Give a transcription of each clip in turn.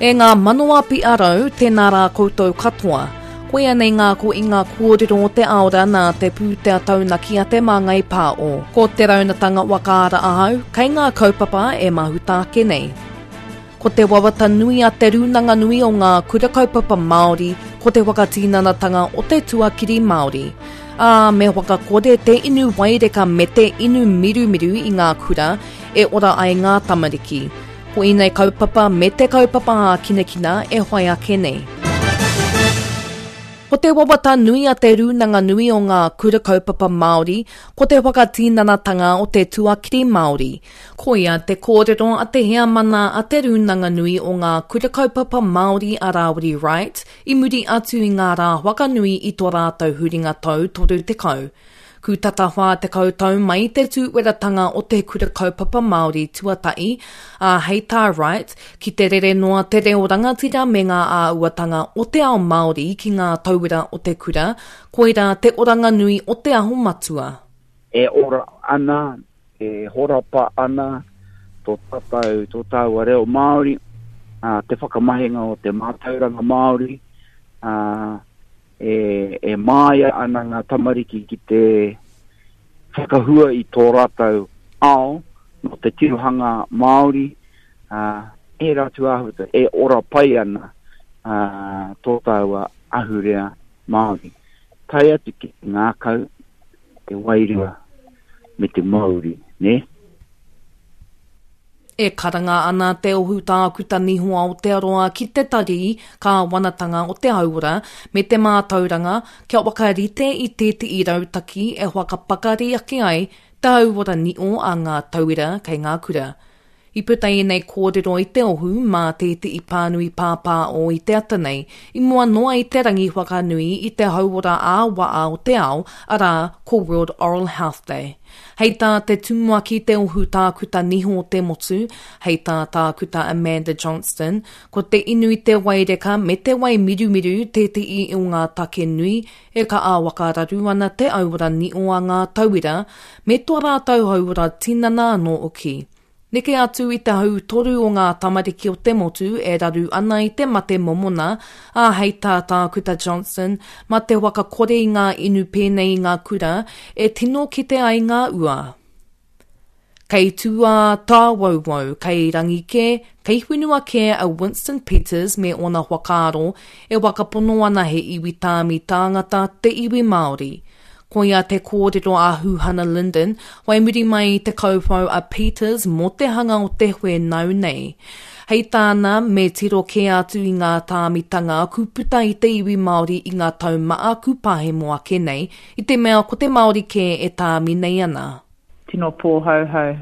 E ngā manoa pi arau, tēnā rā koutou katoa. Koea nei ngā ko i ngā kōrero o te aora nā te pūtea taunaki a te māngai pā o. Ko te raunatanga wakaara ahau, kei ngā kaupapa e mahutāke nei. Ko te wawata nui a te rūnanga nui o ngā kura kaupapa Māori, ko te wakatīnanatanga o te tuakiri Māori. Me wakakore te inu waireka me te inu mirumiru i ngā kura, e ora ai ngā tamariki. Ko inei kaupapa me te kaupapa a kinekina e hoai ake nei. Ko te wawata nui a te rūnanga nui o ngā kura kaupapa Māori, ko te wakatīnanatanga o te tuakiri Māori. Ko ia te kōrero a te hea mana a te rūnanga nui o ngā kura kaupapa Māori a Rawiri Right, i muri atu i ngā rā wakanui i tō rātou huringa tau toru te kau. Ku tatawha te koutou mai te tūweratanga o te kura kaupapa Māori tuatai, a Heita Right, ki te rere noa te reo rangatira me ngā āuatanga o te ao Māori ki ngā tauira o te kura, koira te oranga nui o te aho matua. E ora ana, e horapa ana, tō tāu a reo Māori, te whakamahinga o te mātauranga Māori, e māia ana ngā tamariki ki te whakahua i tō rātou ao no te tirohanga Māori, e rātu ahuta, e ora pai ana tō tāua ahurea Māori. Tai atu ki ngā kau, te wairua me te Māori, ne? E karanga ana te ohu tākuta nihoa o te aroa ki te tari ka wanatanga o te aura me te mātauranga kia wakarite i tēti i rautaki e whakapakari ake ai te auora ni o a ngā tauira kei ngā kura. I putai nei kōrero i te ohu mā tēti i pānui pāpā o i te ata nei, i mua noa i te rangi whakanui i te hauora a waa o te ao, arā ko World Oral Health Day. Hei tā te tumua ki te ohu tākuta niho o te motu, hei tā tākuta Amanda Johnston, ko te inu i te waireka me te wai mirumiru tēti i o ngā take nui, e ka āwakararu ana te aura ni o a ngā tauira, me tō rātau haura tinana anō oki. Neke atu i te hau toru o ngā tamariki o te motu e raru ana i te mate momona a hei tā tākuta Johnson ma te waka kore i ngā inu pēnei i ngā kura e tino ki te ai ngā ua. Kei tua tā wauwau, kei rangike, kei whenua ke a Winston Peters me ona whakaaro e wakapono ana he iwi tāmi tāngata te iwi Māori. Ko ia te kōrero a Huhana Linden, wai muri mai te kaupau a Peters mo te hanga o te hue nau nei. Hei tāna me tiro ke atu i ngā tāmitanga kuputa i te iwi Māori i ngā taumaa kupahe moa ke nei, i te mea ko te Māori ke e tāmi nei ana. Tino pōhauhau,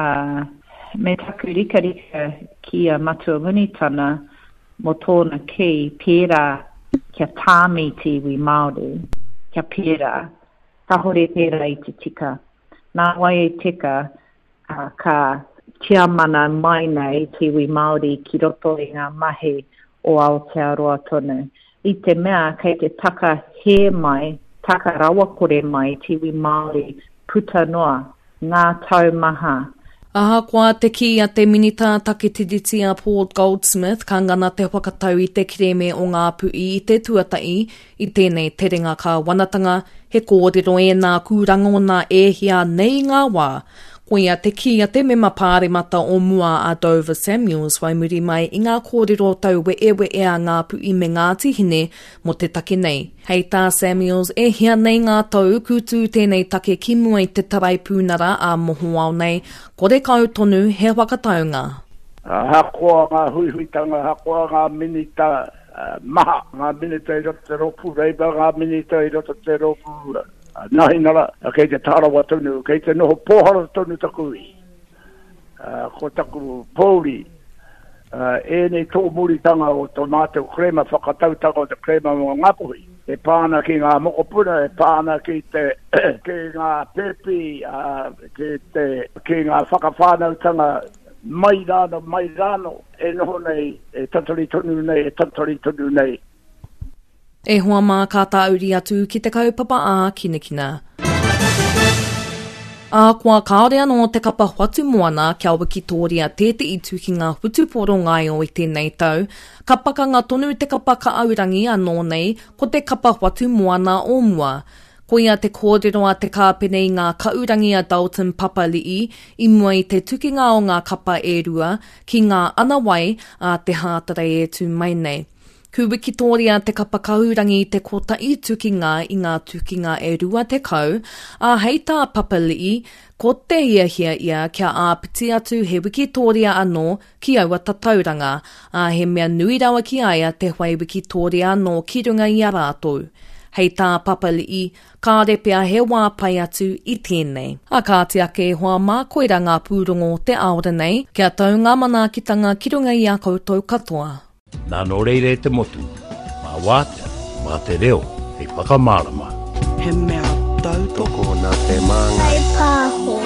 me taku rikarika ki a matua munitana mo tōna ki pērā kia tāmi te iwi Māori, kia pērā. Ka hore pērā i te tika. Nā wai e tika ka tia mana mai nei te iwi Māori ki roto i ngā mahi o Aotearoa tonu. I te mea kei te taka he mai, taka rawakore mai te iwi Māori puta noa, ngā taumaha. Aha koa te ki a te minita takitiriti a Paul Goldsmith ka ngana te whakatau i te kireme o ngā pui i te tuatai i tēnei te ringa ka wanatanga he kōrero e nā kūrangona e hia nei ngā wā. Ko ia te ki a te mema pāremata o mua a Dover Samuels wai muri mai i ngā kōrero tau we e a ngā pui me ngā tihine mo te take nei. Hei tā Samuels e hia nei ngā tau kutu tēnei take ki mua i te tarai pūnara a mohoao nei, kore kau tonu he wakataunga. Hakoa ngā huihuitanga, hakoa ngā minita maha, ngā minita i roto te ropu reiba, ngā minita i roto te ropu nahi nara, kei te tarawa tonu, kei te noho pōhara tonu takui. Ko taku pōri, e nei tō muritanga o tō mātou krema, whakatautanga o te krema o ngapuhi. E pāna ki ngā mokopuna, e pāna ki ki ngā pepi, ki ngā whakawhānautanga mai rāno, e noho nei, e tatari tonu nei. E hoa mā ka tāuri atu ki te kaupapa a kinekina. Kua kaore anō te kapa whatu moana kia Wikitoria tēte i tuki ngā hutuporo ngai o i tēnei tau. Ka pakanga tonu te kapa ka aurangi anō nei, ko te kapa whatu moana o mua. Ko ia te kōrero a te kāpene i ngā kaurangi a Dalton Papali'i, i mua i te tukinga o ngā kapa e rua, ki ngā anawai a te hātara e tū mai nei. Ku Wikitoria te kapa kaurangi i te kota i tukinga i ngā tukinga e rua te kau, a hei tā Papali'i, ko te hiahia ia kia āpiti atu he Wikitoria anō ki aua tatauranga, a he mea nui rawa ki aia te whai Wikitoria anō ki runga i a rātou. Hei tā Papali'i, ka repea he wāpai atu i tēnei. A kā te ake e hoa mā koira ngā pūrongo te aora nei, kia tau ngā manaakitanga ki runga i a koutou katoa. Nā no reire te motu, mā wātea, mā te reo, hei whakamārama. He mea tau toko nā te māngai. Hei pāho.